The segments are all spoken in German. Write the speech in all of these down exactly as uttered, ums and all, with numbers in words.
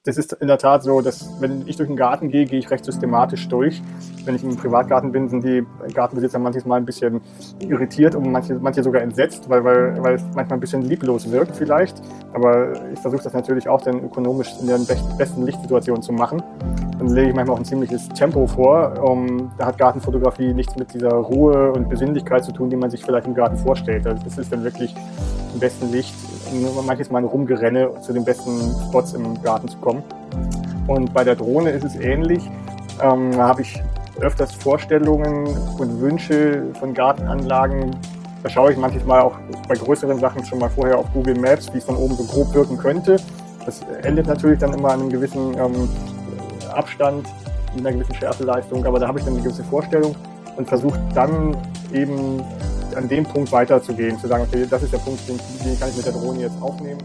das ist in der Tat so, dass wenn ich durch den Garten gehe, gehe ich recht systematisch durch. Wenn ich im Privatgarten bin, sind die Gartenbesitzer manchmal ein bisschen irritiert und manche, manche sogar entsetzt, weil, weil, weil es manchmal ein bisschen lieblos wirkt vielleicht. Aber ich versuche das natürlich auch dann ökonomisch in der besten Lichtsituation zu machen. Dann lege ich manchmal auch ein ziemliches Tempo vor. Um, da hat Gartenfotografie nichts mit dieser Ruhe und Besinnlichkeit zu tun, die man sich vielleicht im Garten vorstellt. Also das ist dann wirklich im besten Licht, nur manches Mal ein Rumgerenne, zu den besten Spots im Garten zu kommen. Und bei der Drohne ist es ähnlich. Ähm, da habe ich öfters Vorstellungen und Wünsche von Gartenanlagen. Da schaue ich manchmal auch bei größeren Sachen schon mal vorher auf Google Maps, wie es von oben so grob wirken könnte. Das endet natürlich dann immer an einem gewissen ähm, Abstand, mit einer gewissen Schärfeleistung, aber da habe ich dann eine gewisse Vorstellung und versuche dann eben an dem Punkt weiterzugehen, zu sagen, okay, das ist der Punkt, den, den kann ich mit der Drohne jetzt aufnehmen.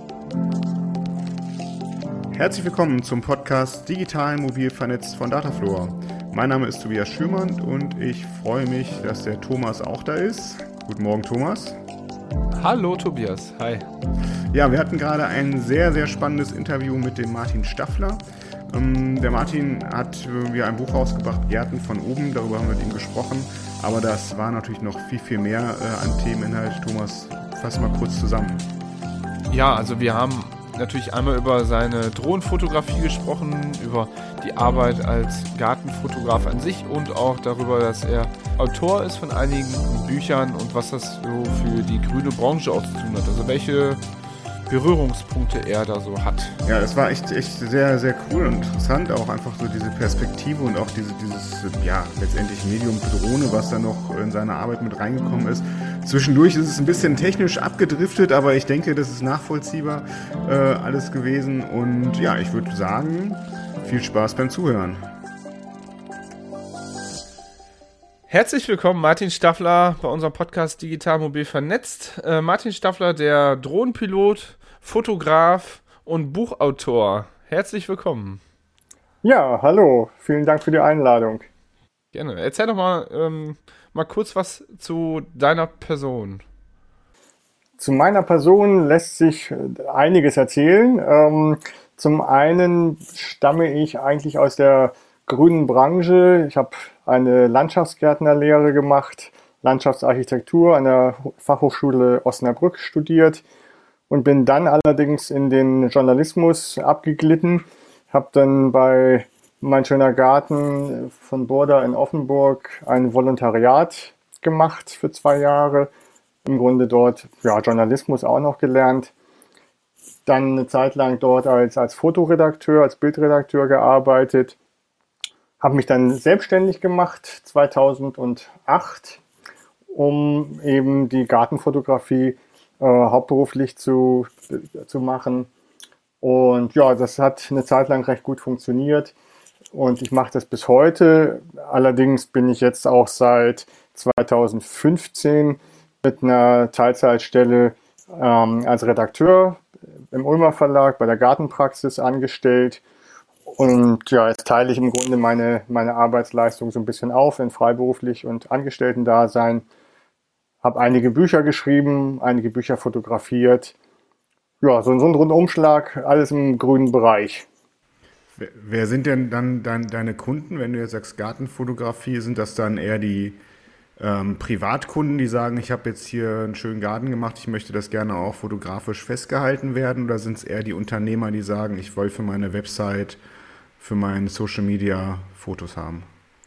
Herzlich willkommen zum Podcast Digital Mobil vernetzt von Datafloor. Mein Name ist Tobias Schürmann und ich freue mich, dass der Thomas auch da ist. Guten Morgen, Thomas. Hallo, Tobias. Hi. Ja, wir hatten gerade ein sehr, sehr spannendes Interview mit dem Martin Staffler. Ähm, der Martin hat äh, ein Buch rausgebracht, Gärten von oben, darüber haben wir mit ihm gesprochen. Aber das war natürlich noch viel, viel mehr äh, an Themeninhalt. Thomas, fass mal kurz zusammen. Ja, also wir haben natürlich einmal über seine Drohnenfotografie gesprochen, über die Arbeit als Gartenfotograf an sich und auch darüber, dass er Autor ist von einigen Büchern und was das so für die grüne Branche auch zu tun hat. Also welche Berührungspunkte er da so hat. Ja, es war echt, echt sehr, sehr cool und interessant, auch einfach so diese Perspektive und auch diese, dieses, ja, letztendlich Medium Drohne, was da noch in seine Arbeit mit reingekommen ist. Zwischendurch ist es ein bisschen technisch abgedriftet, aber ich denke, das ist nachvollziehbar äh, alles gewesen und ja, ich würde sagen, viel Spaß beim Zuhören. Herzlich willkommen, Martin Staffler, bei unserem Podcast Digital Mobil vernetzt. Äh, Martin Staffler, der Drohnenpilot, Fotograf und Buchautor. Herzlich willkommen. Ja, hallo. Vielen Dank für die Einladung. Gerne. Erzähl doch mal, ähm, mal kurz was zu deiner Person. Zu meiner Person lässt sich einiges erzählen. Ähm, zum einen stamme ich eigentlich aus der grünen Branche. Ich habe eine Landschaftsgärtnerlehre gemacht, Landschaftsarchitektur an der Fachhochschule Osnabrück studiert und bin dann allerdings in den Journalismus abgeglitten. Habe dann bei Mein schöner Garten von Burda in Offenburg ein Volontariat gemacht für zwei Jahre. Im Grunde dort ja, Journalismus auch noch gelernt. Dann eine Zeit lang dort als, als Fotoredakteur, als Bildredakteur gearbeitet. Habe mich dann selbstständig gemacht zweitausendacht, um eben die Gartenfotografie äh, hauptberuflich zu, zu machen. Und ja, das hat eine Zeit lang recht gut funktioniert und ich mache das bis heute. Allerdings bin ich jetzt auch seit zweitausendfünfzehn mit einer Teilzeitstelle ähm, als Redakteur im Ulmer Verlag bei der Gartenpraxis angestellt. Und ja, jetzt teile ich im Grunde meine, meine Arbeitsleistung so ein bisschen auf in freiberuflich und Angestellten-Dasein. Habe einige Bücher geschrieben, einige Bücher fotografiert. Ja, so, so ein Rundumschlag, alles im grünen Bereich. Wer, wer sind denn dann dein, deine Kunden, wenn du jetzt sagst Gartenfotografie? Sind das dann eher die ähm, Privatkunden, die sagen, ich habe jetzt hier einen schönen Garten gemacht, ich möchte das gerne auch fotografisch festgehalten werden? Oder sind es eher die Unternehmer, die sagen, ich will für meine Website, für meine Social Media Fotos haben?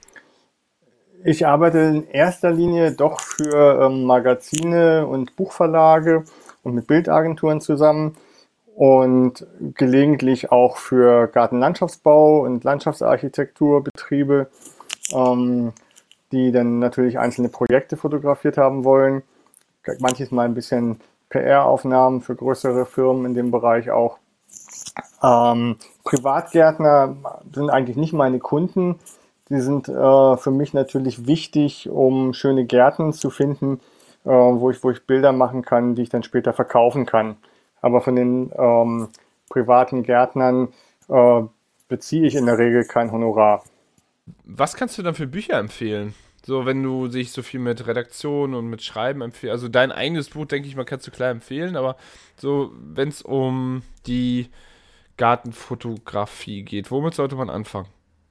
Ich arbeite in erster Linie doch für ähm, Magazine und Buchverlage und mit Bildagenturen zusammen und gelegentlich auch für Gartenlandschaftsbau und Landschaftsarchitekturbetriebe, ähm, die dann natürlich einzelne Projekte fotografiert haben wollen. Manches Mal ein bisschen P R-Aufnahmen für größere Firmen in dem Bereich auch. Ähm, Privatgärtner sind eigentlich nicht meine Kunden. Die sind äh, für mich natürlich wichtig, um schöne Gärten zu finden, äh, wo ich, wo ich Bilder machen kann, die ich dann später verkaufen kann. Aber von den ähm, privaten Gärtnern äh, beziehe ich in der Regel kein Honorar. Was kannst du dann für Bücher empfehlen? So, wenn du dich so viel mit Redaktion und mit Schreiben empfiehlst, also dein eigenes Buch, denke ich mal, kannst du klar empfehlen, aber so, wenn es um die Gartenfotografie geht? Womit sollte man anfangen?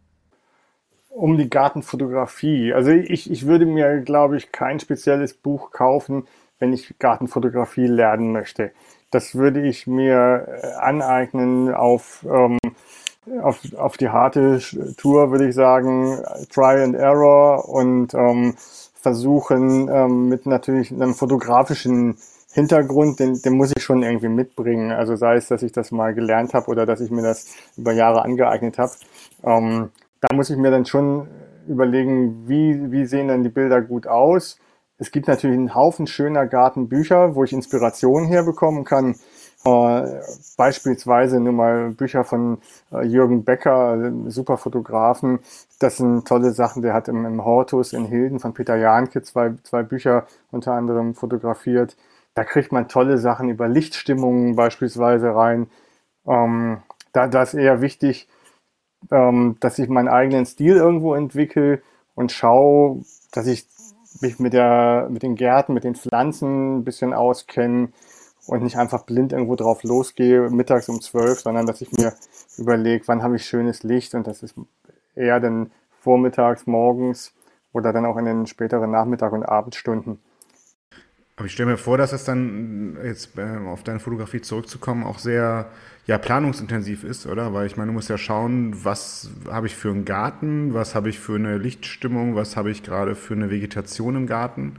Um die Gartenfotografie. Also ich, ich würde mir, glaube ich, kein spezielles Buch kaufen, wenn ich Gartenfotografie lernen möchte. Das würde ich mir äh, aneignen auf, ähm, auf, auf die harte Tour, würde ich sagen, Try and Error und ähm, versuchen ähm, mit natürlich einem fotografischen Hintergrund, den, den muss ich schon irgendwie mitbringen. Also sei es, dass ich das mal gelernt habe oder dass ich mir das über Jahre angeeignet habe. Ähm, da muss ich mir dann schon überlegen, wie, wie sehen dann die Bilder gut aus. Es gibt natürlich einen Haufen schöner Gartenbücher, wo ich Inspiration herbekommen kann. Äh, beispielsweise nur mal Bücher von äh, Jürgen Becker, äh, super Fotografen. Das sind tolle Sachen. Der hat im, im Hortus in Hilden von Peter Jahnke zwei, zwei Bücher unter anderem fotografiert. Da kriegt man tolle Sachen über Lichtstimmungen beispielsweise rein. Ähm, da, da ist eher wichtig, ähm, dass ich meinen eigenen Stil irgendwo entwickle und schaue, dass ich mich mit der, mit den Gärten, mit den Pflanzen ein bisschen auskenne und nicht einfach blind irgendwo drauf losgehe, mittags um zwölf, sondern dass ich mir überlege, wann habe ich schönes Licht, und das ist eher dann vormittags, morgens oder dann auch in den späteren Nachmittag- und Abendstunden. Aber ich stelle mir vor, dass es dann, jetzt äh, auf deine Fotografie zurückzukommen, auch sehr ja, planungsintensiv ist, oder? Weil ich meine, du musst ja schauen, was habe ich für einen Garten, was habe ich für eine Lichtstimmung, was habe ich gerade für eine Vegetation im Garten,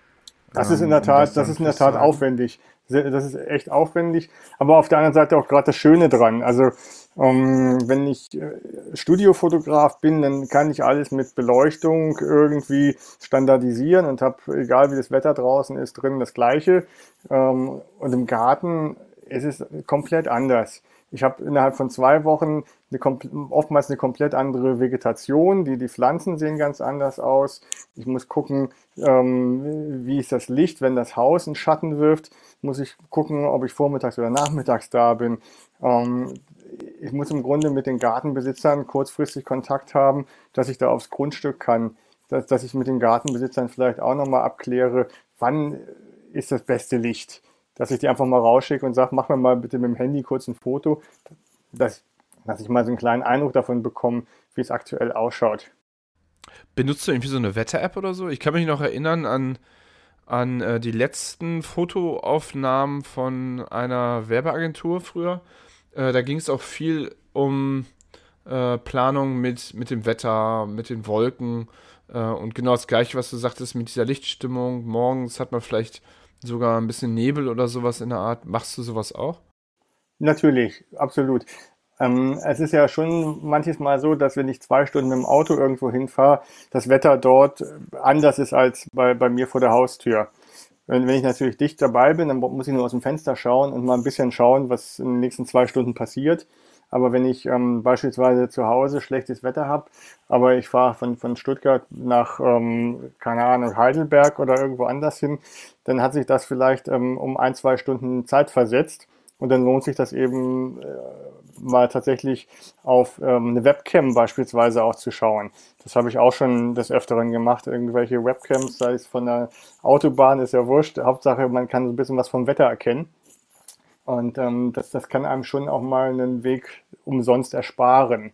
Das ist in ähm, der um das Tat, das dann ist in der Tat festzuhalten. aufwendig. Sehr- Das ist echt aufwendig, aber auf der anderen Seite auch gerade das Schöne dran. Also ähm, wenn ich äh, Studiofotograf bin, dann kann ich alles mit Beleuchtung irgendwie standardisieren und habe, egal wie das Wetter draußen ist, drin das Gleiche. Ähm, und im Garten ist es komplett anders. Ich habe innerhalb von zwei Wochen eine, kom- oftmals eine komplett andere Vegetation. Die, die Pflanzen sehen ganz anders aus. Ich muss gucken, ähm, wie ist das Licht, wenn das Haus einen Schatten wirft. Muss ich gucken, ob ich vormittags oder nachmittags da bin. Ähm, ich muss im Grunde mit den Gartenbesitzern kurzfristig Kontakt haben, dass ich da aufs Grundstück kann. Dass, dass ich mit den Gartenbesitzern vielleicht auch nochmal abkläre, wann ist das beste Licht. Dass ich die einfach mal rausschicke und sage, mach mir mal bitte mit dem Handy kurz ein Foto, dass, dass ich mal so einen kleinen Eindruck davon bekomme, wie es aktuell ausschaut. Benutzt du irgendwie so eine Wetter-App oder so? Ich kann mich noch erinnern an, an äh, die letzten Fotoaufnahmen von einer Werbeagentur früher. Äh, da ging es auch viel um äh, Planung mit, mit dem Wetter, mit den Wolken äh, und genau das Gleiche, was du sagtest mit dieser Lichtstimmung. Morgens hat man vielleicht sogar ein bisschen Nebel oder sowas in der Art. Machst du sowas auch? Natürlich, absolut. Ähm, es ist ja schon manches Mal so, dass wenn ich zwei Stunden mit dem Auto irgendwo hinfahre, das Wetter dort anders ist als bei, bei mir vor der Haustür. Wenn, wenn ich natürlich dicht dabei bin, dann muss ich nur aus dem Fenster schauen und mal ein bisschen schauen, was in den nächsten zwei Stunden passiert. Aber wenn ich ähm, beispielsweise zu Hause schlechtes Wetter habe, aber ich fahre von, von Stuttgart nach, ähm, keine Ahnung, Heidelberg oder irgendwo anders hin, dann hat sich das vielleicht ähm, um ein, zwei Stunden Zeit versetzt. Und dann lohnt sich das eben äh, mal tatsächlich auf ähm, eine Webcam beispielsweise auch zu schauen. Das habe ich auch schon des Öfteren gemacht. Irgendwelche Webcams, sei es von der Autobahn, ist ja wurscht. Hauptsache, man kann so ein bisschen was vom Wetter erkennen. Und ähm, das, das kann einem schon auch mal einen Weg umsonst ersparen.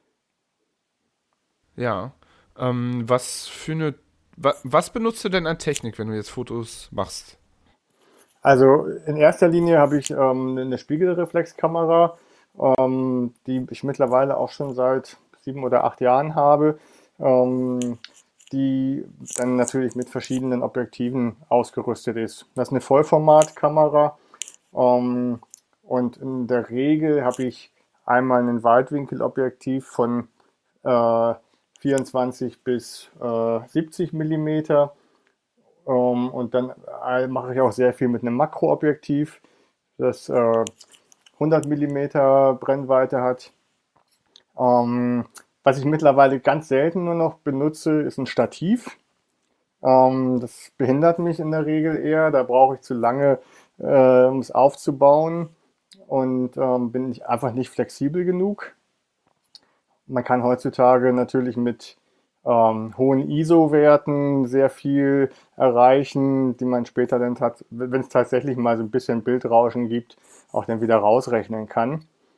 Ja. Ähm, was für eine. Wa was benutzt du denn an Technik, wenn du jetzt Fotos machst? Also in erster Linie habe ich ähm, eine Spiegelreflexkamera, ähm, die ich mittlerweile auch schon seit sieben oder acht Jahren habe, ähm, die dann natürlich mit verschiedenen Objektiven ausgerüstet ist. Das ist eine Vollformatkamera, ähm, und in der Regel habe ich einmal ein Weitwinkelobjektiv von äh, vierundzwanzig bis äh, siebzig Millimeter. Ähm, und dann äh, mache ich auch sehr viel mit einem Makroobjektiv, das äh, hundert Millimeter Brennweite hat. Ähm, was ich mittlerweile ganz selten nur noch benutze, ist ein Stativ. Ähm, das behindert mich in der Regel eher. Da brauche ich zu lange, äh, um es aufzubauen, und ähm, bin ich einfach nicht flexibel genug. Man kann heutzutage natürlich mit ähm, hohen I S O-Werten sehr viel erreichen, die man später dann, wenn es tatsächlich mal so ein bisschen Bildrauschen gibt, auch dann wieder rausrechnen kann.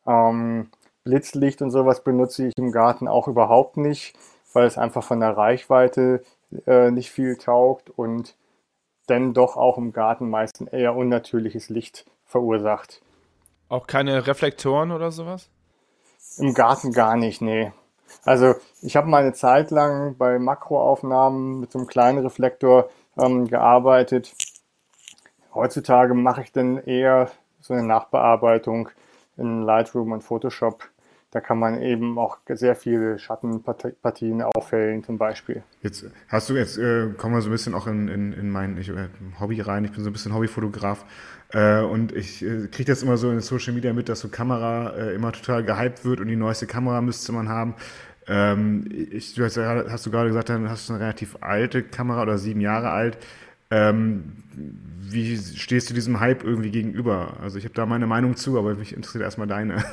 Ähm, Blitzlicht und sowas benutze ich im Garten auch überhaupt nicht, weil es einfach von der Reichweite äh, nicht viel taugt und dann doch auch im Garten meistens eher unnatürliches Licht verursacht. Auch keine Reflektoren oder sowas? Im Garten gar nicht, nee. Also ich habe mal eine Zeit lang bei Makroaufnahmen mit so einem kleinen Reflektor ähm, gearbeitet. Heutzutage mache ich dann eher so eine Nachbearbeitung in Lightroom und Photoshop. Da kann man eben auch sehr viele Schattenpartien aufhellen zum Beispiel. Jetzt hast du jetzt, äh, kommen wir so ein bisschen auch in, in, in mein ich, äh, Hobby rein. Ich bin so ein bisschen Hobbyfotograf äh, und ich äh, kriege das immer so in Social Media mit, dass so Kamera äh, immer total gehypt wird und die neueste Kamera müsste man haben. Ähm, ich, du hast, ja- hast du gerade gesagt, dann hast du eine relativ alte Kamera oder sieben Jahre alt. Ähm, Wie stehst du diesem Hype irgendwie gegenüber? Also ich habe da meine Meinung zu, aber mich interessiert erstmal deine.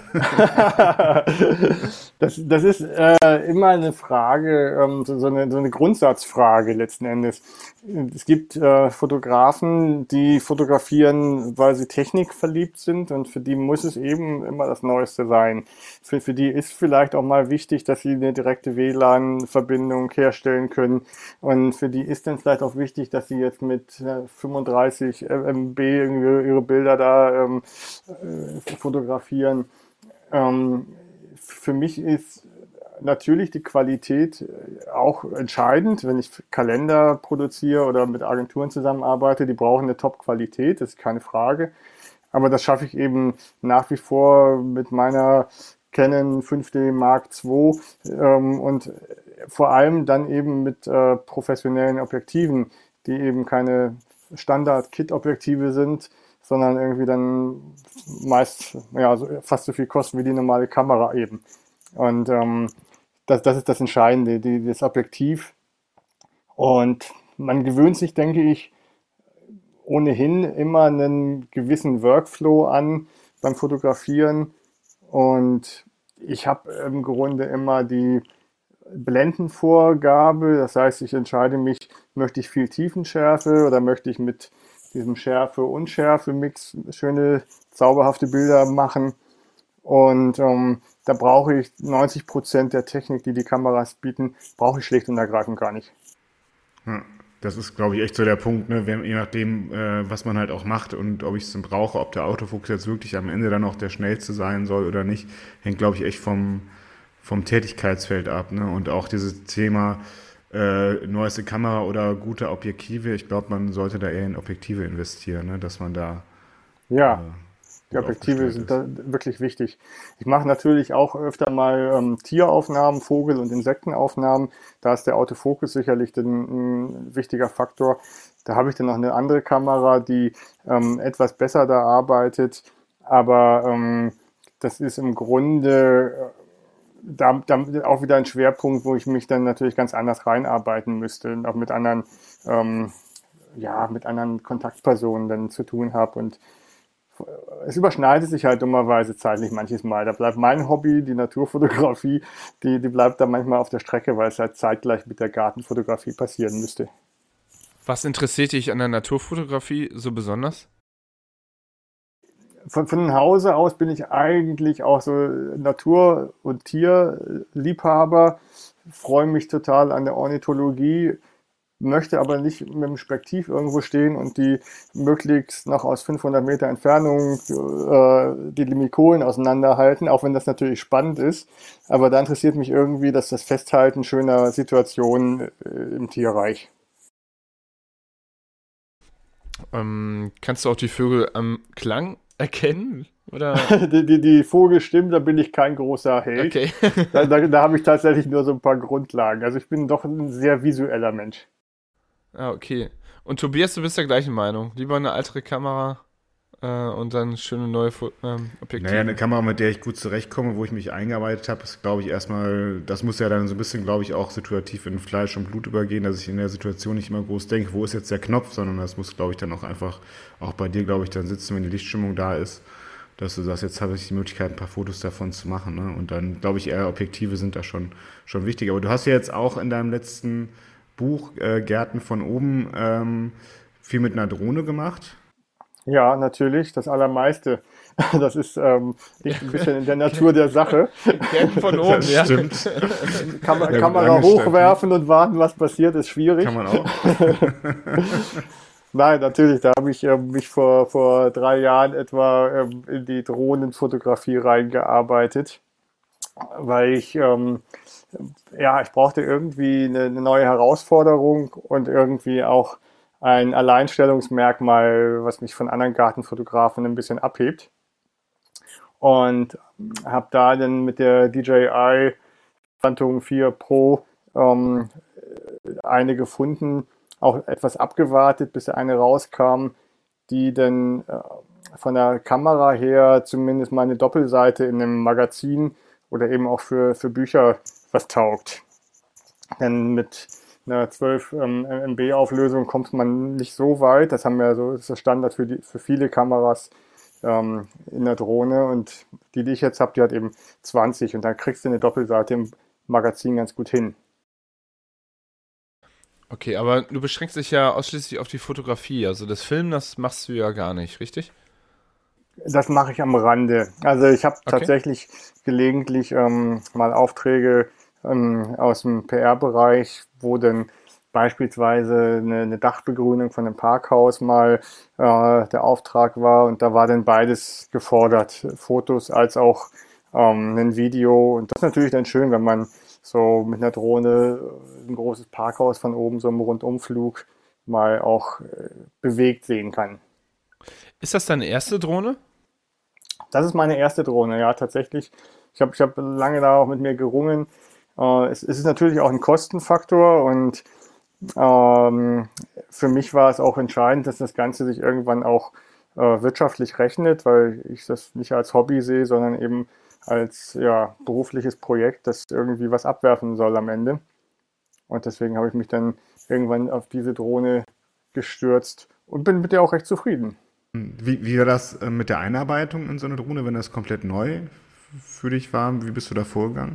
Das, das ist äh, immer eine Frage, ähm, so, so eine, so eine Grundsatzfrage letzten Endes. Es gibt äh, Fotografen, die fotografieren, weil sie technikverliebt sind und für die muss es eben immer das Neueste sein. Für, für die ist vielleicht auch mal wichtig, dass sie eine direkte W L A N-Verbindung herstellen können und für die ist dann vielleicht auch wichtig, dass sie jetzt mit äh, fünfunddreißig M B irgendwie ihre Bilder da ähm, äh, fotografieren. Ähm, für mich ist natürlich die Qualität auch entscheidend, wenn ich Kalender produziere oder mit Agenturen zusammenarbeite, die brauchen eine Top-Qualität, das ist keine Frage. Aber das schaffe ich eben nach wie vor mit meiner Canon fünf D Mark zwei ähm, und vor allem dann eben mit äh, professionellen Objektiven, die eben keine Standard-Kit-Objektive sind, sondern irgendwie dann meist ja, so, fast so viel kosten wie die normale Kamera eben. Und ähm, das, das ist das Entscheidende, die, das Objektiv. Und man gewöhnt sich, denke ich, ohnehin immer einen gewissen Workflow an beim Fotografieren. Und ich habe im Grunde immer die Blendenvorgabe. Das heißt, ich entscheide mich, möchte ich viel Tiefenschärfe oder möchte ich mit diesem Schärfe-Unschärfe-Mix schöne, zauberhafte Bilder machen. Und ähm, da brauche ich neunzig Prozent der Technik, die die Kameras bieten, brauche ich schlicht und ergreifend gar nicht. Ja, das ist, glaube ich, echt so der Punkt, ne? Wenn, je nachdem, äh, was man halt auch macht und ob ich es dann brauche, ob der Autofokus jetzt wirklich am Ende dann auch der schnellste sein soll oder nicht, hängt, glaube ich, echt vom, vom Tätigkeitsfeld ab. Ne? Und auch dieses Thema äh, neueste Kamera oder gute Objektive, ich glaube, man sollte da eher in Objektive investieren, ne? Dass man da äh, Ja, die gut Objektive aufgestellt sind ist. da wirklich wichtig. Ich mache natürlich auch öfter mal ähm, Tieraufnahmen, Vogel- und Insektenaufnahmen. Da ist der Autofokus sicherlich ein, ein wichtiger Faktor. Da habe ich dann noch eine andere Kamera, die ähm, etwas besser da arbeitet. Aber ähm, das ist im Grunde äh, da, da auch wieder ein Schwerpunkt, wo ich mich dann natürlich ganz anders reinarbeiten müsste und auch mit anderen, ähm, ja, mit anderen Kontaktpersonen dann zu tun habe. Und es überschneidet sich halt dummerweise zeitlich manches Mal. Da bleibt mein Hobby, die Naturfotografie, die, die bleibt da manchmal auf der Strecke, weil es halt zeitgleich mit der Gartenfotografie passieren müsste. Was interessiert dich an der Naturfotografie so besonders? Von, von Hause aus bin ich eigentlich auch so Natur- und Tierliebhaber, freue mich total an der Ornithologie, möchte aber nicht mit dem Spektiv irgendwo stehen und die möglichst noch aus fünfhundert Meter Entfernung äh, die Limikolen auseinanderhalten, auch wenn das natürlich spannend ist. Aber da interessiert mich irgendwie, dass das Festhalten schöner Situationen äh, im Tierreich. Ähm, kannst du auch die Vögel am Klang erkennen? Oder? Die, die, die Vogelstimmen, da bin ich kein großer Held. Okay. Da, da, da habe ich tatsächlich nur so ein paar Grundlagen. Also ich bin doch ein sehr visueller Mensch. Ah, okay. Und Tobias, du bist der gleichen Meinung. Lieber eine ältere Kamera äh, und dann schöne neue Fo ähm, Objektive. Naja, eine Kamera, mit der ich gut zurechtkomme, wo ich mich eingearbeitet habe, ist, glaube ich, erstmal, das muss ja dann so ein bisschen, glaube ich, auch situativ in Fleisch und Blut übergehen, dass ich in der Situation nicht immer groß denke, wo ist jetzt der Knopf, sondern das muss, glaube ich, dann auch einfach, auch bei dir, glaube ich, dann sitzen, wenn die Lichtstimmung da ist, dass du sagst, jetzt habe ich die Möglichkeit, ein paar Fotos davon zu machen. Ne? Und dann, glaube ich, eher Objektive sind da schon, schon wichtig. Aber du hast ja jetzt auch in deinem letzten Buch, äh, Gärten von oben, ähm, viel mit einer Drohne gemacht. Ja, natürlich, das Allermeiste. Das ist ähm, liegt ein bisschen in der Natur der Sache. Gern von oben, Das ja. stimmt. Kam Ja, Kamera lange Stadt, hochwerfen und warten, was passiert, ist schwierig. Kann man auch. Nein, natürlich, da habe ich ähm, mich vor, vor drei Jahren etwa ähm, in die Drohnenfotografie reingearbeitet, weil ich, ähm, ja, ich brauchte irgendwie eine, eine neue Herausforderung und irgendwie auch ein Alleinstellungsmerkmal, was mich von anderen Gartenfotografen ein bisschen abhebt. Und habe da dann mit der D J I Phantom vier Pro ähm, eine gefunden, auch etwas abgewartet, bis eine rauskam, die dann äh, von der Kamera her zumindest mal eine Doppelseite in einem Magazin oder eben auch für, für Bücher was taugt. Denn mit einer zwölf ähm, M B Auflösung kommt man nicht so weit. Das haben wir so, das ist der Standard für, die, für viele Kameras ähm, in der Drohne. Und die, die ich jetzt habe, die hat eben zwanzig und dann kriegst du eine Doppelseite im Magazin ganz gut hin. Okay, aber du beschränkst dich ja ausschließlich auf die Fotografie. Also das Filmen, das machst du ja gar nicht, richtig? Das mache ich am Rande. Also ich habe Okay. tatsächlich gelegentlich ähm, mal Aufträge ähm, aus dem P R-Bereich, wo dann beispielsweise eine, eine Dachbegrünung von einem Parkhaus mal äh, der Auftrag war und da war dann beides gefordert, Fotos als auch ähm, ein Video und das ist natürlich dann schön, wenn man so mit einer Drohne ein großes Parkhaus von oben so im Rundumflug mal auch äh, bewegt sehen kann. Ist das deine erste Drohne? Das ist meine erste Drohne, ja, tatsächlich. Ich habe ich hab lange da auch mit mir gerungen. Äh, es, es ist natürlich auch ein Kostenfaktor und ähm, für mich war es auch entscheidend, dass das Ganze sich irgendwann auch äh, wirtschaftlich rechnet, weil ich das nicht als Hobby sehe, sondern eben als ja, berufliches Projekt, das irgendwie was abwerfen soll am Ende. Und deswegen habe ich mich dann irgendwann auf diese Drohne gestürzt und bin mit der auch recht zufrieden. Wie, wie war das äh, mit der Einarbeitung in so eine Drohne, wenn das komplett neu für dich war? Wie bist du da vorgegangen?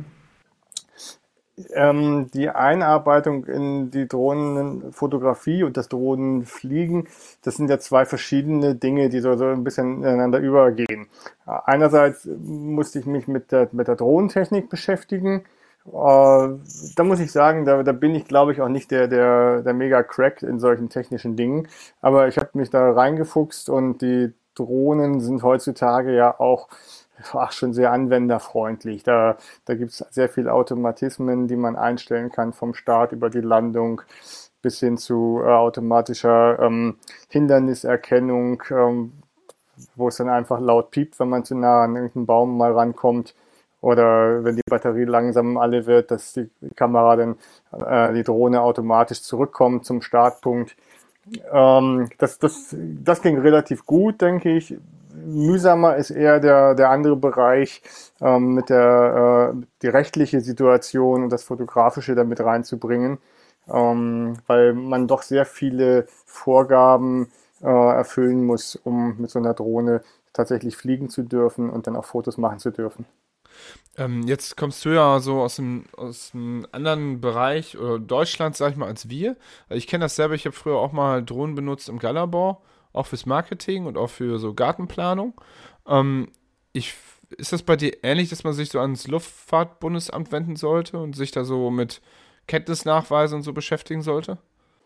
Ähm, die Einarbeitung in die Drohnenfotografie und das Drohnenfliegen, das sind ja zwei verschiedene Dinge, die so, so ein bisschen ineinander übergehen. Einerseits musste ich mich mit der, mit der Drohnentechnik beschäftigen. Äh, da muss ich sagen, da, da bin ich, glaube ich, auch nicht der, der, der Mega-Crack in solchen technischen Dingen. Aber ich habe mich da reingefuchst und die Drohnen sind heutzutage ja auch ach, schon sehr anwenderfreundlich. Da, da gibt es sehr viele Automatismen, die man einstellen kann, vom Start über die Landung bis hin zu äh, automatischer ähm, Hinderniserkennung, ähm, wo es dann einfach laut piept, wenn man zu nah an irgendeinen Baum mal rankommt. Oder wenn die Batterie langsam alle wird, dass die Kamera dann, äh, die Drohne automatisch zurückkommt zum Startpunkt. Ähm, das, das, das ging relativ gut, denke ich. Mühsamer ist eher der, der andere Bereich, ähm, mit der äh, die rechtliche Situation und das Fotografische damit reinzubringen, ähm, weil man doch sehr viele Vorgaben äh, erfüllen muss, um mit so einer Drohne tatsächlich fliegen zu dürfen und dann auch Fotos machen zu dürfen. Ähm, jetzt kommst du ja so aus einem, aus einem anderen Bereich oder Deutschland, sag ich mal, als wir. Also ich kenne das selber, ich habe früher auch mal Drohnen benutzt im Galabau, auch fürs Marketing und auch für so Gartenplanung. Ähm, ich, ist das bei dir ähnlich, dass man sich so ans Luftfahrtbundesamt wenden sollte und sich da so mit Kenntnisnachweise und so beschäftigen sollte?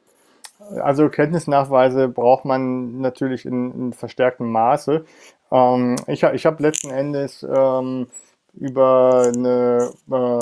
Also Kenntnisnachweise braucht man natürlich in, in verstärktem Maße. Ähm, ich ha- ich habe letzten Endes ähm, über eine,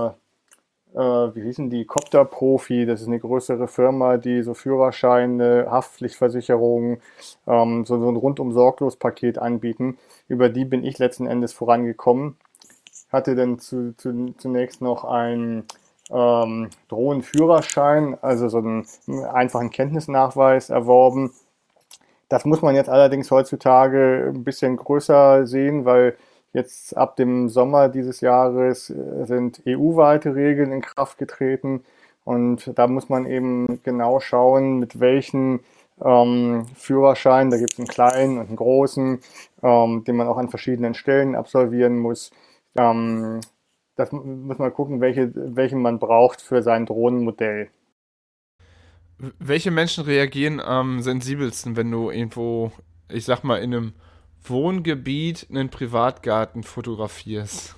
äh, äh, wie hießen die, Copter Profi, das ist eine größere Firma, die so Führerscheine, Haftpflichtversicherungen, ähm, so, so ein rundum sorglos Paket anbieten. Über die bin ich letzten Endes vorangekommen. Hatte dann zu, zu, zunächst noch einen ähm, Drohnenführerschein, also so einen einfachen Kenntnisnachweis erworben. Das muss man jetzt allerdings heutzutage ein bisschen größer sehen, weil jetzt ab dem Sommer dieses Jahres äh, sind E U-weite Regeln in Kraft getreten und da muss man eben genau schauen, mit welchen ähm, Führerscheinen, da gibt es einen kleinen und einen großen, ähm, den man auch an verschiedenen Stellen absolvieren muss. Ähm, das muss man gucken, welche, welchen man braucht für sein Drohnenmodell. W- Welche Menschen reagieren am sensibelsten, wenn du irgendwo, ich sag mal, in einem Wohngebiet einen Privatgarten fotografierst?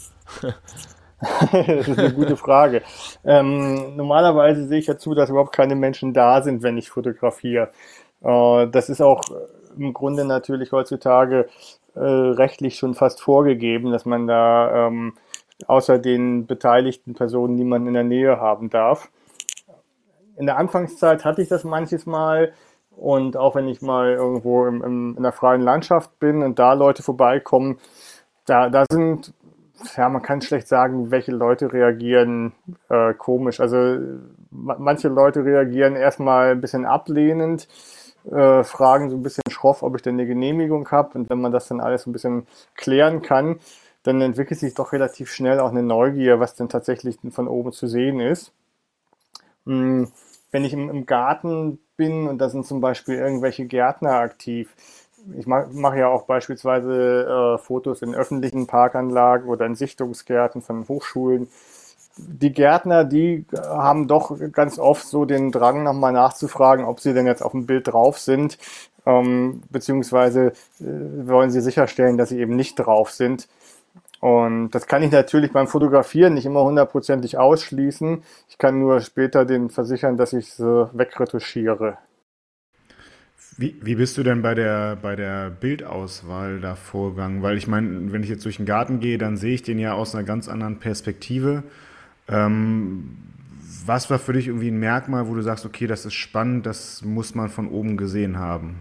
Das ist eine gute Frage. Ähm, normalerweise sehe ich ja zu, dass überhaupt keine Menschen da sind, wenn ich fotografiere. Äh, das ist auch im Grunde natürlich heutzutage äh, rechtlich schon fast vorgegeben, dass man da ähm, außer den beteiligten Personen niemanden in der Nähe haben darf. In der Anfangszeit hatte ich das manches Mal und auch wenn ich mal irgendwo im, im, in der freien Landschaft bin und da Leute vorbeikommen, da, da sind, ja, man kann schlecht sagen, welche Leute reagieren äh, komisch. Also ma- manche Leute reagieren erstmal ein bisschen ablehnend, äh, fragen so ein bisschen schroff, ob ich denn eine Genehmigung habe. Und wenn man das dann alles ein bisschen klären kann, dann entwickelt sich doch relativ schnell auch eine Neugier, was denn tatsächlich von oben zu sehen ist. Hm, Wenn ich im, im Garten bin und da sind zum Beispiel irgendwelche Gärtner aktiv, ich mache mach ja auch beispielsweise äh, Fotos in öffentlichen Parkanlagen oder in Sichtungsgärten von Hochschulen. Die Gärtner, die haben doch ganz oft so den Drang, nochmal nachzufragen, ob sie denn jetzt auf dem Bild drauf sind, ähm, beziehungsweise äh, wollen sie sicherstellen, dass sie eben nicht drauf sind. Und das kann ich natürlich beim Fotografieren nicht immer hundertprozentig ausschließen. Ich kann nur später den versichern, dass ich sie wegretuschiere. Wie, wie bist du denn bei der, bei der Bildauswahl da vorgegangen? Weil ich meine, wenn ich jetzt durch den Garten gehe, dann sehe ich den ja aus einer ganz anderen Perspektive. Ähm, Was war für dich irgendwie ein Merkmal, wo du sagst, okay, das ist spannend, das muss man von oben gesehen haben?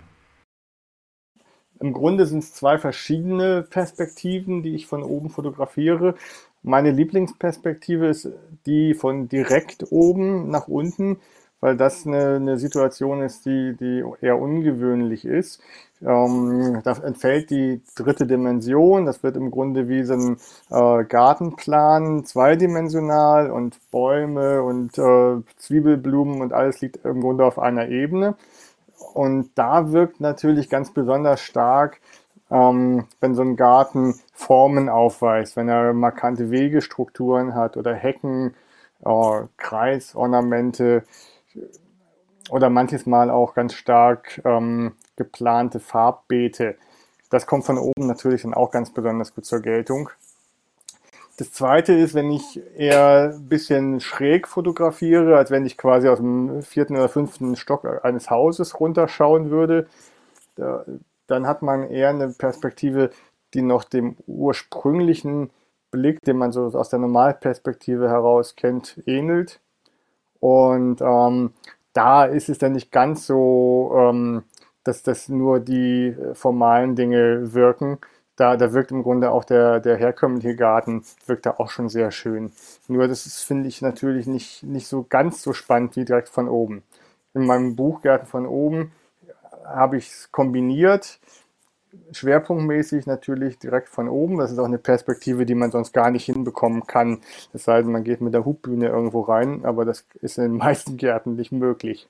Im Grunde sind es zwei verschiedene Perspektiven, die ich von oben fotografiere. Meine Lieblingsperspektive ist die von direkt oben nach unten, weil das eine, eine Situation ist, die, die eher ungewöhnlich ist. Ähm, da entfällt die dritte Dimension. Das wird im Grunde wie so ein äh, Gartenplan, zweidimensional und Bäume und äh, Zwiebelblumen und alles liegt im Grunde auf einer Ebene. Und da wirkt natürlich ganz besonders stark, ähm, wenn so ein Garten Formen aufweist, wenn er markante Wegestrukturen hat oder Hecken, äh, Kreisornamente oder manches Mal auch ganz stark ähm, geplante Farbbeete. Das kommt von oben natürlich dann auch ganz besonders gut zur Geltung. Das zweite ist, wenn ich eher ein bisschen schräg fotografiere, als wenn ich quasi aus dem vierten oder fünften Stock eines Hauses runterschauen würde, da, dann hat man eher eine Perspektive, die noch dem ursprünglichen Blick, den man so aus der Normalperspektive heraus kennt, ähnelt. Und ähm, da ist es dann nicht ganz so, ähm, dass das nur die äh, formalen Dinge wirken. Da, da wirkt im Grunde auch der, der herkömmliche Garten, wirkt da auch schon sehr schön. Nur das ist, finde ich, natürlich nicht, nicht so ganz so spannend wie direkt von oben. In meinem Buch Gärten von oben habe ich es kombiniert, schwerpunktmäßig natürlich direkt von oben. Das ist auch eine Perspektive, die man sonst gar nicht hinbekommen kann. Es sei denn, man geht mit der Hubbühne irgendwo rein, aber das ist in den meisten Gärten nicht möglich.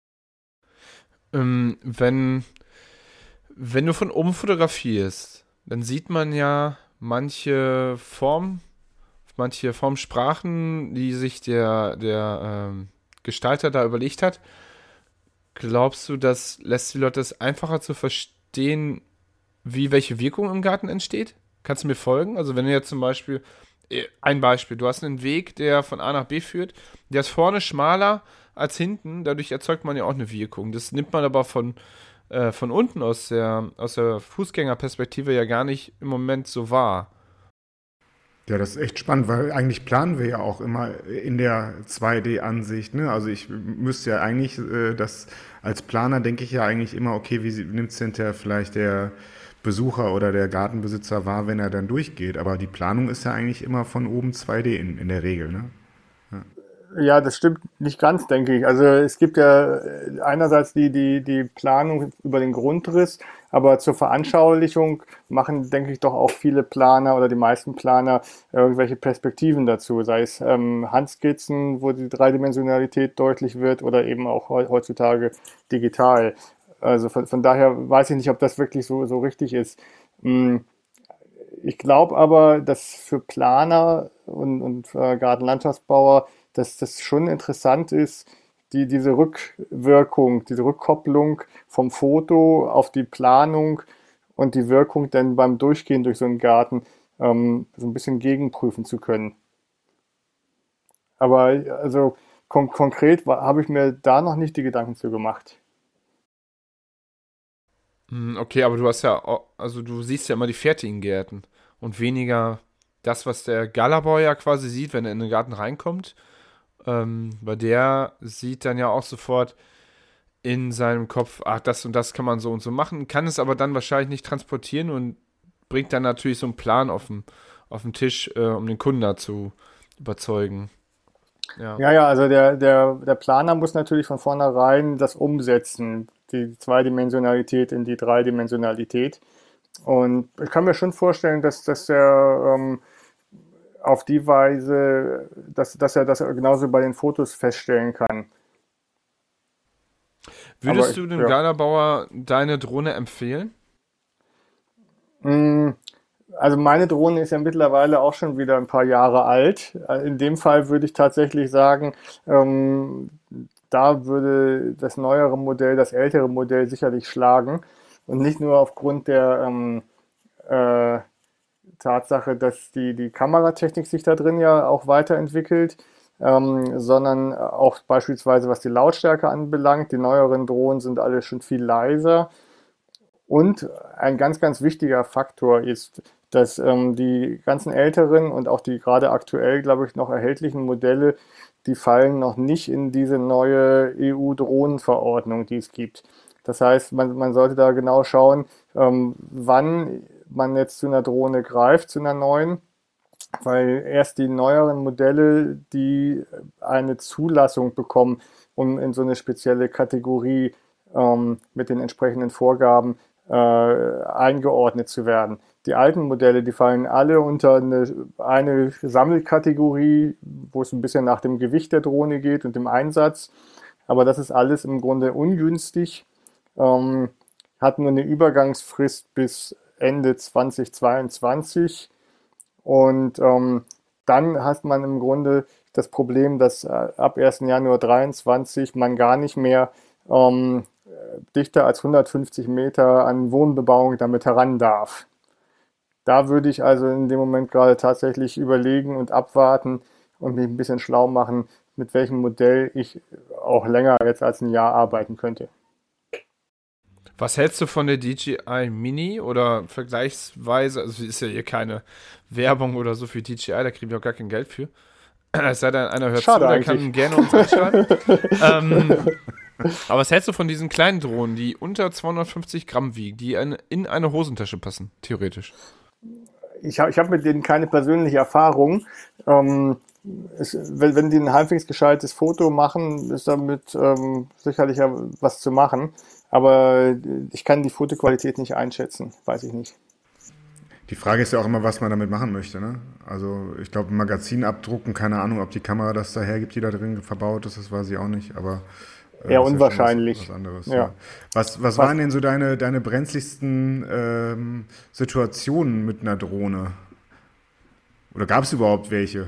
Ähm, wenn, wenn du von oben fotografierst, dann sieht man ja manche Form, manche Formsprachen, die sich der, der ähm, Gestalter da überlegt hat. Glaubst du, das lässt die Leute es einfacher zu verstehen, wie welche Wirkung im Garten entsteht? Kannst du mir folgen? Also wenn du jetzt zum Beispiel, äh, ein Beispiel, du hast einen Weg, der von A nach B führt, der ist vorne schmaler als hinten, dadurch erzeugt man ja auch eine Wirkung. Das nimmt man aber von, äh, von unten aus der, aus der Fußgängerperspektive ja gar nicht im Moment so wahr. Ja, das ist echt spannend, weil eigentlich planen wir ja auch immer in der zwei D-Ansicht. Ne? Also ich müsste ja eigentlich, äh, das als Planer denke ich ja eigentlich immer, okay, wie nimmt es hinterher vielleicht der Besucher oder der Gartenbesitzer wahr, wenn er dann durchgeht. Aber die Planung ist ja eigentlich immer von oben zwei D in, in der Regel. Ne? Ja. Ja, das stimmt nicht ganz, denke ich. Also es gibt ja äh, einerseits die, die, die Planung über den Grundriss, aber zur Veranschaulichung machen, denke ich, doch auch viele Planer oder die meisten Planer irgendwelche Perspektiven dazu, sei es ähm, Handskizzen, wo die Dreidimensionalität deutlich wird oder eben auch heu- heutzutage digital. Also von, von daher weiß ich nicht, ob das wirklich so, so richtig ist. Mm, Ich glaube aber, dass für Planer und, und äh, Gartenlandschaftsbauer, dass das schon interessant ist, die, diese Rückwirkung, diese Rückkopplung vom Foto auf die Planung und die Wirkung dann beim Durchgehen durch so einen Garten ähm, so ein bisschen gegenprüfen zu können. Aber also kon konkret habe ich mir da noch nicht die Gedanken zu gemacht. Hm, okay, aber du hast ja, au- also du siehst ja immer die fertigen Gärten und weniger das, was der Galabauer ja quasi sieht, wenn er in den Garten reinkommt. Ähm, weil der sieht dann ja auch sofort in seinem Kopf, ach, das und das kann man so und so machen, kann es aber dann wahrscheinlich nicht transportieren und bringt dann natürlich so einen Plan auf den, auf den Tisch, äh, um den Kunden da zu überzeugen. Ja. Ja, ja, also der, der, der Planer muss natürlich von vornherein das umsetzen, die Zweidimensionalität in die Dreidimensionalität. Und ich kann mir schon vorstellen, dass, dass er ähm, auf die Weise, dass, dass er das genauso bei den Fotos feststellen kann. Aber Würdest ich, du dem ja. Galabauer deine Drohne empfehlen? Mm, Also meine Drohne ist ja mittlerweile auch schon wieder ein paar Jahre alt. Äh, In dem Fall würde ich tatsächlich sagen, ähm, da würde das neuere Modell das ältere Modell sicherlich schlagen. Und nicht nur aufgrund der ähm, äh, Tatsache, dass die, die Kameratechnik sich da drin ja auch weiterentwickelt, ähm, sondern auch beispielsweise was die Lautstärke anbelangt. Die neueren Drohnen sind alle schon viel leiser. Und ein ganz, ganz wichtiger Faktor ist, dass ähm, die ganzen älteren und auch die gerade aktuell, glaube ich, noch erhältlichen Modelle, die fallen noch nicht in diese neue E U-Drohnenverordnung, die es gibt. Das heißt, man, man sollte da genau schauen, ähm, wann man jetzt zu einer Drohne greift, zu einer neuen, weil erst die neueren Modelle, die eine Zulassung bekommen, um in so eine spezielle Kategorie ähm, mit den entsprechenden Vorgaben äh, eingeordnet zu werden. Die alten Modelle, die fallen alle unter eine, eine Sammelkategorie, wo es ein bisschen nach dem Gewicht der Drohne geht und dem Einsatz. Aber das ist alles im Grunde ungünstig, ähm, hat nur eine Übergangsfrist bis Ende zweitausendzweiundzwanzig. Und ähm, dann hat man im Grunde das Problem, dass äh, ab ersten Januar dreiundzwanzig man gar nicht mehr ähm, dichter als hundertfünfzig Meter an Wohnbebauung damit heran darf. Da würde ich also in dem Moment gerade tatsächlich überlegen und abwarten und mich ein bisschen schlau machen, mit welchem Modell ich auch länger jetzt als ein Jahr arbeiten könnte. Was hältst du von der D J I Mini oder vergleichsweise, also ist ja hier keine Werbung oder so für D J I, da kriegen wir auch gar kein Geld für. Es sei denn, einer hört Schade zu, der eigentlich. kann gerne uns anschreiben. ähm, aber was hältst du von diesen kleinen Drohnen, die unter zweihundertfünfzig Gramm wiegen, die eine, in eine Hosentasche passen, theoretisch? Ich habe ich hab mit denen keine persönliche Erfahrung. Ähm, es, wenn, wenn die ein halbwegs gescheites Foto machen, ist damit ähm, sicherlich ja was zu machen. Aber ich kann die Fotoqualität nicht einschätzen, weiß ich nicht. Die Frage ist ja auch immer, was man damit machen möchte. Ne? Also ich glaube, ein Magazin abdrucken, keine Ahnung, ob die Kamera das da hergibt, die da drin verbaut ist, das weiß ich auch nicht. Aber äh, Eher ist unwahrscheinlich. Ja schon was, was anderes. Ja. Ja. Was, was, was waren denn so deine, deine brenzligsten ähm, Situationen mit einer Drohne? Oder gab es überhaupt welche?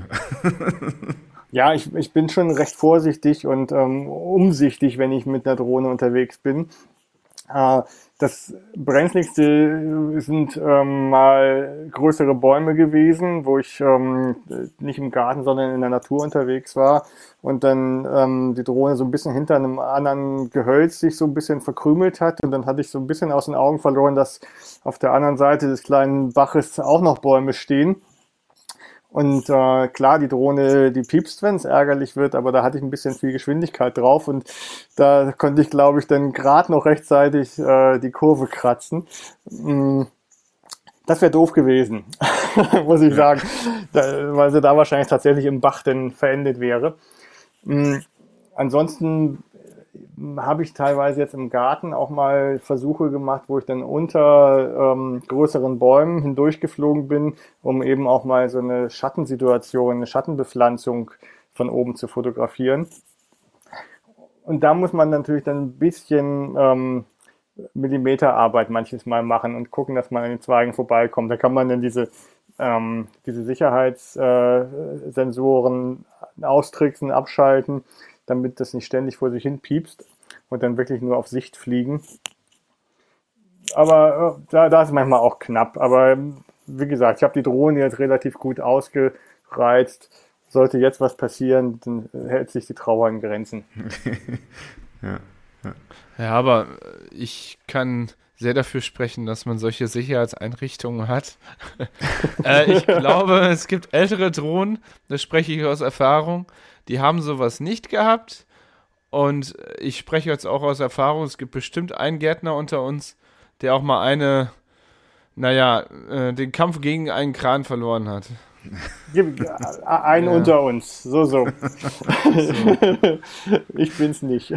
Ja, ich, ich bin schon recht vorsichtig und ähm, umsichtig, wenn ich mit einer Drohne unterwegs bin. Äh, das brenzligste sind ähm, mal größere Bäume gewesen, wo ich ähm, nicht im Garten, sondern in der Natur unterwegs war und dann ähm, die Drohne so ein bisschen hinter einem anderen Gehölz sich so ein bisschen verkrümelt hat und dann hatte ich so ein bisschen aus den Augen verloren, dass auf der anderen Seite des kleinen Baches auch noch Bäume stehen. Und äh, klar, die Drohne, die piepst, wenn es ärgerlich wird, aber da hatte ich ein bisschen viel Geschwindigkeit drauf und da konnte ich, glaube ich, dann gerade noch rechtzeitig äh, die Kurve kratzen. Mm, Das wäre doof gewesen, muss ich sagen, da, weil sie da wahrscheinlich tatsächlich im Bach dann verendet wäre. Mm, Ansonsten habe ich teilweise jetzt im Garten auch mal Versuche gemacht, wo ich dann unter ähm, größeren Bäumen hindurchgeflogen bin, um eben auch mal so eine Schattensituation, eine Schattenbepflanzung von oben zu fotografieren. Und da muss man natürlich dann ein bisschen ähm, Millimeterarbeit manches Mal machen und gucken, dass man an den Zweigen vorbeikommt. Da kann man dann diese, ähm, diese Sicherheitssensoren äh, austricksen, abschalten, damit das nicht ständig vor sich hin piepst und dann wirklich nur auf Sicht fliegen. aber äh, da, da ist manchmal auch knapp. Aber wie gesagt, ich habe die Drohne jetzt relativ gut ausgereizt. Sollte jetzt was passieren, dann hält sich die Trauer in Grenzen. ja, ja. ja, aber ich kann sehr dafür sprechen, dass man solche Sicherheitseinrichtungen hat. äh, ich glaube, es gibt ältere Drohnen, das spreche ich aus Erfahrung, die haben sowas nicht gehabt. Und ich spreche jetzt auch aus Erfahrung, es gibt bestimmt einen Gärtner unter uns, der auch mal eine, naja, äh, den Kampf gegen einen Kran verloren hat. Ein ja. unter uns, so, so. so. Ich bin's nicht.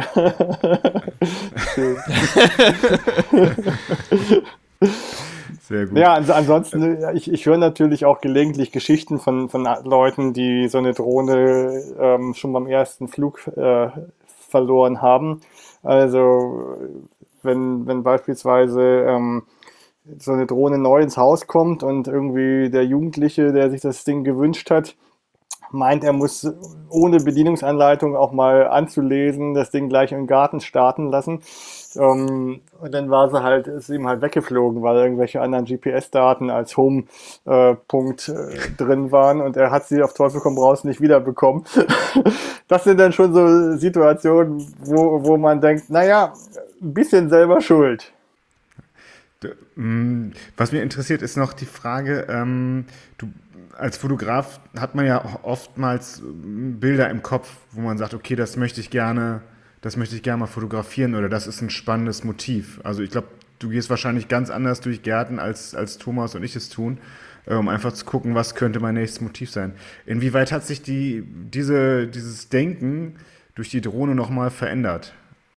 Sehr gut. Ja, also ansonsten, ich, ich höre natürlich auch gelegentlich Geschichten von, von Leuten, die so eine Drohne ähm, schon beim ersten Flug äh, verloren haben. Also wenn, wenn beispielsweise ähm, so eine Drohne neu ins Haus kommt und irgendwie der Jugendliche, der sich das Ding gewünscht hat, meint, er muss ohne Bedienungsanleitung auch mal anzulesen, das Ding gleich im Garten starten lassen. Ähm, und dann war sie halt, ist ihm halt weggeflogen, weil irgendwelche anderen G P S-Daten als Home-Punkt äh, äh, drin waren und er hat sie auf Teufel komm raus nicht wiederbekommen. Das sind dann schon so Situationen, wo, wo man denkt, naja, ein bisschen selber schuld. Was mich interessiert, ist noch die Frage, ähm, du als Fotograf hat man ja oftmals Bilder im Kopf, wo man sagt, okay, das möchte ich gerne, das möchte ich gerne mal fotografieren oder das ist ein spannendes Motiv. Also ich glaube, du gehst wahrscheinlich ganz anders durch Gärten, als, als Thomas und ich es tun, um einfach zu gucken, was könnte mein nächstes Motiv sein. Inwieweit hat sich die, diese, dieses Denken durch die Drohne nochmal verändert?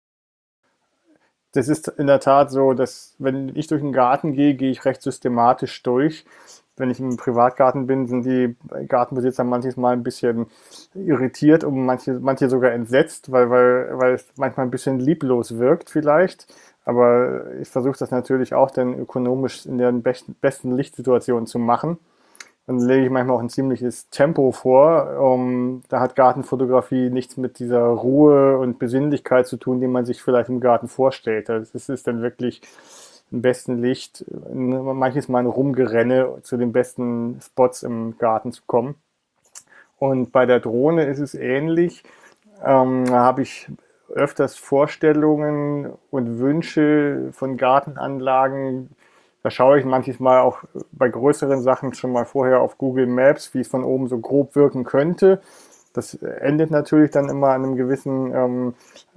Das ist in der Tat so, dass wenn ich durch den Garten gehe, gehe ich recht systematisch durch. Wenn ich im Privatgarten bin, sind die Gartenbesitzer manchmal ein bisschen irritiert und manche, manche sogar entsetzt, weil, weil, weil es manchmal ein bisschen lieblos wirkt vielleicht. Aber ich versuche das natürlich auch dann ökonomisch in der besten Lichtsituation zu machen. Dann lege ich manchmal auch ein ziemliches Tempo vor. Um, da hat Gartenfotografie nichts mit dieser Ruhe und Besinnlichkeit zu tun, die man sich vielleicht im Garten vorstellt. Das ist dann wirklich im besten Licht, manches Mal ein Rumgerenne zu den besten Spots im Garten zu kommen. Und bei der Drohne ist es ähnlich. Ähm, da habe ich öfters Vorstellungen und Wünsche von Gartenanlagen. Da schaue ich manches Mal auch bei größeren Sachen schon mal vorher auf Google Maps, wie es von oben so grob wirken könnte. Das endet natürlich dann immer an einem gewissen ähm,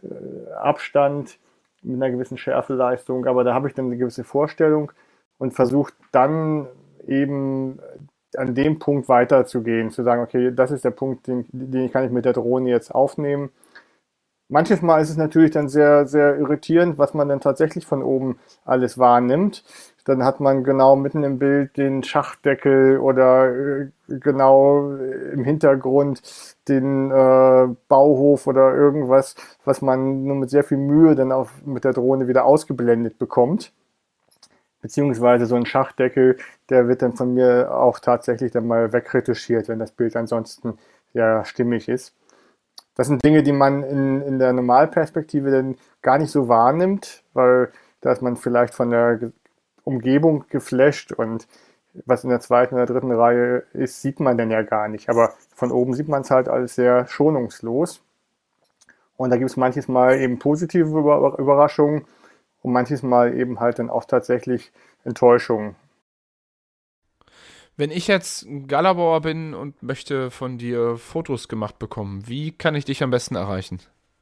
Abstand, mit einer gewissen Schärfeleistung, aber da habe ich dann eine gewisse Vorstellung und versuche dann eben an dem Punkt weiterzugehen, zu sagen, okay, das ist der Punkt, den, den kann ich mit der Drohne jetzt aufnehmen. Manches Mal ist es natürlich dann sehr, sehr irritierend, was man dann tatsächlich von oben alles wahrnimmt. Dann hat man genau mitten im Bild den Schachtdeckel oder genau im Hintergrund den äh, Bauhof oder irgendwas, was man nur mit sehr viel Mühe dann auch mit der Drohne wieder ausgeblendet bekommt. Beziehungsweise so ein Schachtdeckel, der wird dann von mir auch tatsächlich dann mal wegretuschiert, wenn das Bild ansonsten ja stimmig ist. Das sind Dinge, die man in, in der Normalperspektive dann gar nicht so wahrnimmt, weil da ist man vielleicht von der Umgebung geflasht und was in der zweiten oder dritten Reihe ist, sieht man dann ja gar nicht. Aber von oben sieht man es halt alles sehr schonungslos. Und da gibt es manches Mal eben positive Überraschungen und manches Mal eben halt dann auch tatsächlich Enttäuschungen. Wenn ich jetzt ein Galabauer bin und möchte von dir Fotos gemacht bekommen, wie kann ich dich am besten erreichen?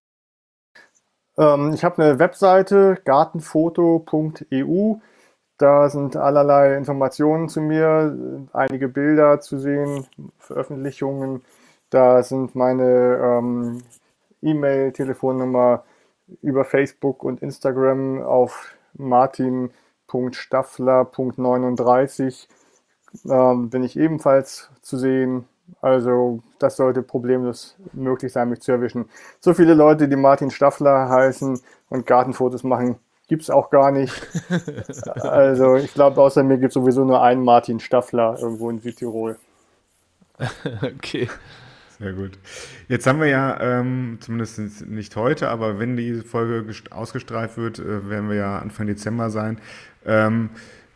Ähm, ich habe eine Webseite, gartenfoto punkt e u. Da sind allerlei Informationen zu mir, einige Bilder zu sehen, Veröffentlichungen. Da sind meine ähm, E-Mail, Telefonnummer über Facebook und Instagram auf martin punkt staffler punkt neununddreißig. Ähm, bin ich ebenfalls zu sehen. Also das sollte problemlos möglich sein, mich zu erwischen. So viele Leute, die Martin Staffler heißen und Gartenfotos machen, gibt es auch gar nicht. Also ich glaube, außer mir gibt es sowieso nur einen Martin Staffler irgendwo in Südtirol. Okay, Sehr gut. Jetzt haben wir ja, ähm, zumindest nicht heute, aber wenn die Folge gest- ausgestrahlt wird, äh, werden wir ja Anfang Dezember sein. Ähm,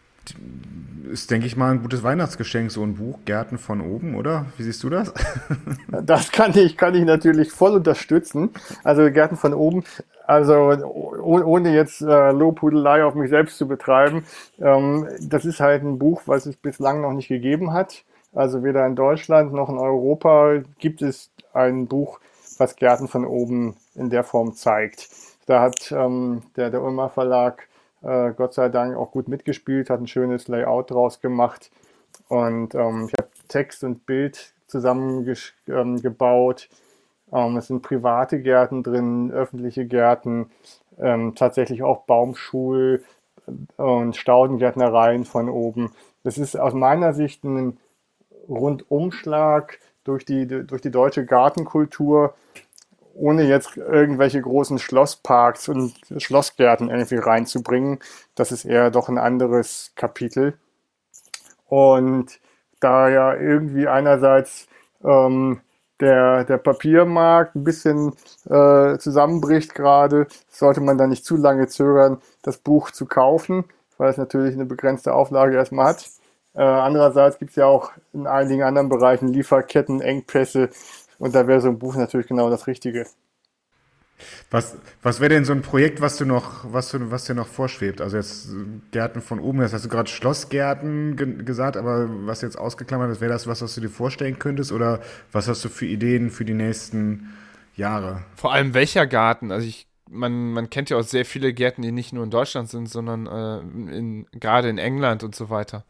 ist, denke ich mal, ein gutes Weihnachtsgeschenk, so ein Buch, Gärten von oben, oder? Wie siehst du das? Das kann ich, kann ich natürlich voll unterstützen. Also Gärten von oben, also oh- ohne jetzt äh, Lobhudelei auf mich selbst zu betreiben, ähm, das ist halt ein Buch, was es bislang noch nicht gegeben hat. Also weder in Deutschland noch in Europa gibt es ein Buch, was Gärten von oben in der Form zeigt. Da hat ähm, der, der Ulmer Verlag äh, Gott sei Dank auch gut mitgespielt, hat ein schönes Layout draus gemacht und ähm, ich habe Text und Bild zusammengebaut. Ähm, es sind private Gärten drin, öffentliche Gärten, ähm, tatsächlich auch Baumschul- und Staudengärtnereien von oben. Das ist aus meiner Sicht ein Rundumschlag durch die, durch die deutsche Gartenkultur, ohne jetzt irgendwelche großen Schlossparks und Schlossgärten irgendwie reinzubringen. Das ist eher doch ein anderes Kapitel. Und da ja irgendwie einerseits ähm, der, der Papiermarkt ein bisschen äh, zusammenbricht gerade, sollte man da nicht zu lange zögern, das Buch zu kaufen, weil es natürlich eine begrenzte Auflage erstmal hat. Äh, andererseits gibt es ja auch in einigen anderen Bereichen Lieferkettenengpässe und da wäre so ein Buch natürlich genau das Richtige. Was, was wäre denn so ein Projekt, was du noch, was du, was dir noch vorschwebt? Also jetzt äh, Gärten von oben, das hast du gerade Schlossgärten ge- gesagt, aber was jetzt ausgeklammert ist, wäre das was, was du dir vorstellen könntest? Oder was hast du für Ideen für die nächsten Jahre? Vor allem welcher Garten? Also ich, man, man kennt ja auch sehr viele Gärten, die nicht nur in Deutschland sind, sondern äh, in, gerade in England und so weiter.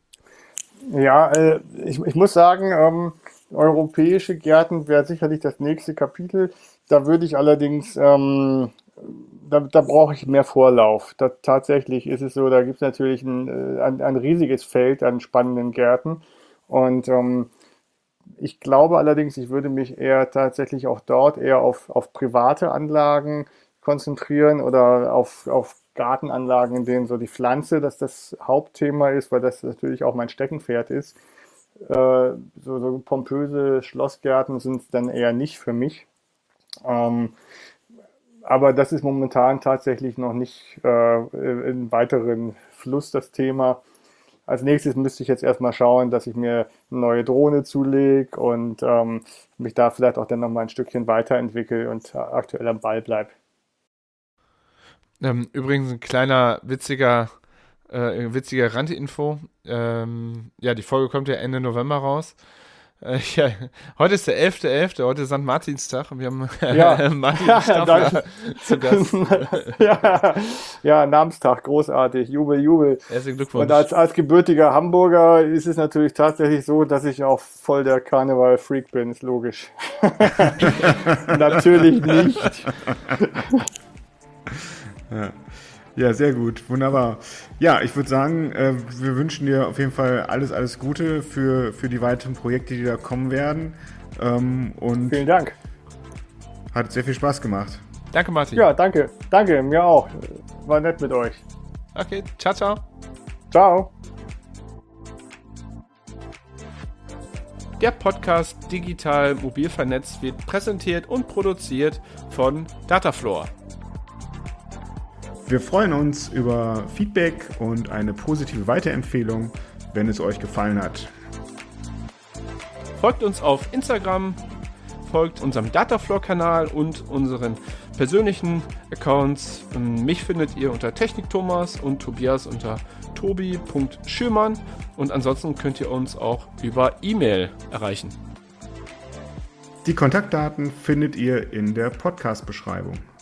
Ja, äh, ich, ich muss sagen, ähm, europäische Gärten wäre sicherlich das nächste Kapitel. Da würde ich allerdings, ähm, da, da brauche ich mehr Vorlauf. Da, tatsächlich ist es so, da gibt es natürlich ein, äh, ein, ein riesiges Feld an spannenden Gärten. Und ähm, ich glaube allerdings, ich würde mich eher tatsächlich auch dort eher auf, auf private Anlagen konzentrieren oder auf, auf Gartenanlagen, in denen so die Pflanze, dass das Hauptthema ist, weil das natürlich auch mein Steckenpferd ist. Äh, so, so pompöse Schlossgärten sind es dann eher nicht für mich. Ähm, aber das ist momentan tatsächlich noch nicht äh, im weiteren Fluss das Thema. Als nächstes müsste ich jetzt erstmal schauen, dass ich mir eine neue Drohne zulege und ähm, mich da vielleicht auch dann nochmal ein Stückchen weiterentwickle und aktuell am Ball bleibe. Ähm, übrigens ein kleiner witziger, äh, witziger Randinfo. Ähm, ja, die Folge kommt ja Ende November raus. Äh, ja, heute ist der elfter elfter heute ist Sankt Martinstag und wir haben Ja. Martin Ja, Staffler zu Gast. ja, ja, Namenstag, großartig, Jubel, Jubel. Herzlichen Glückwunsch. Und als, als gebürtiger Hamburger ist es natürlich tatsächlich so, dass ich auch voll der Karneval-Freak bin, ist logisch. Natürlich nicht. Ja. Ja, sehr gut, wunderbar. Ja, ich würde sagen, äh, wir wünschen dir auf jeden Fall alles, alles Gute für, für die weiteren Projekte, die da kommen werden. Ähm, und Vielen Dank. hat sehr viel Spaß gemacht. Danke, Martin. Ja, danke. Danke, mir auch. War nett mit euch. Okay, ciao, ciao. Ciao. Der Podcast Digital Mobil Vernetzt wird präsentiert und produziert von Datafloor. Wir freuen uns über Feedback und eine positive Weiterempfehlung, wenn es euch gefallen hat. Folgt uns auf Instagram, folgt unserem Datafloor-Kanal und unseren persönlichen Accounts. Mich findet ihr unter Technik Thomas und Tobias unter tobi punkt schürmann und ansonsten könnt ihr uns auch über E-Mail erreichen. Die Kontaktdaten findet ihr in der Podcast-Beschreibung.